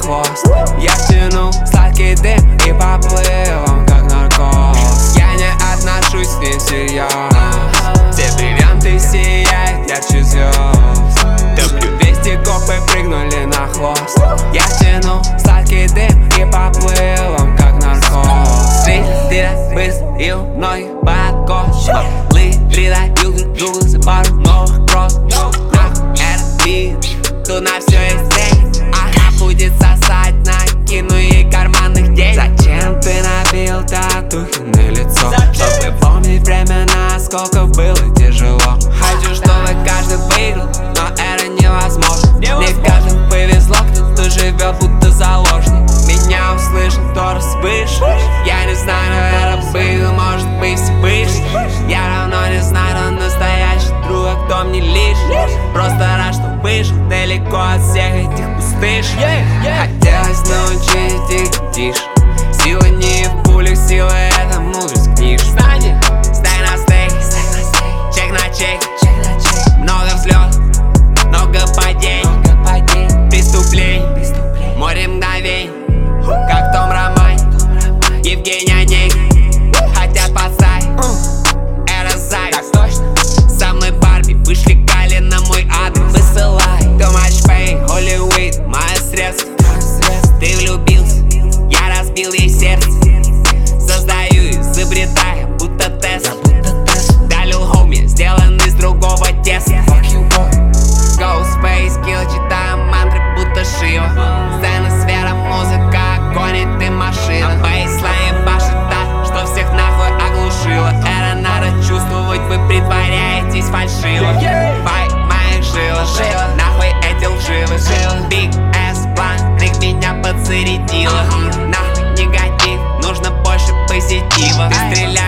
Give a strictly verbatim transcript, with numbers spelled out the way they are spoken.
хвост. Я втянул сладкий дым и поплыл он как наркоз. Я не отношусь с ним серьезно. Все бриллианты сияют ярче звезд. Топлю двести копы прыгнули на хвост. Я втянул сладкий дым и поплыл он как наркоз. Стреляй быстро и у многих подкос. Лы придают друг другу за пару новых кросс. Это бит, тут на все есть день. Она будет сосать, накину ей карманных денег. Зачем ты набил татухи на лицо? Чтобы помнить времена, сколько было тяжело. Хочу, чтобы каждый выиграл, но это невозможно. Не каждому повезло, кто-то живет будто заложник. Меня услышал, кто расслышал. Я не знаю, но это было, может быть, вспышь. Я равно не знаю, но настоящий друг, а кто мне лишний. Просто рад, что вышел далеко от всех этих пустыш. Хотелось научить их тише. Сила не в пулях, сила это мудрость книж. Стань на стейк, чек на чек. Много взлетов, много падений, преступлений, море мгновений. Как в том романе Евгений Онегин. Хотят подставить, это зависть. Со мной Барби вышли Кали на мой адрес. Высылай, too much pain, Hollywood, мое средство. Ты влюбился, я разбил ей сердце. Создаю, изобретаю, будто тест. Далил хоми, сделан из другого теста. Go space, kill, читаем мантры, будто Шива. Сцена, сфера, музыка, огонь и ты машина. Бейслайн башит так, что всех нахуй оглушила. Это надо чувствовать, вы притворяетесь фальшиво. Бай моих жила, нахуй эти лживы. Big ass план, крик меня подзарядила. Нахуй негатив, нужно больше позитива. Ты стреляй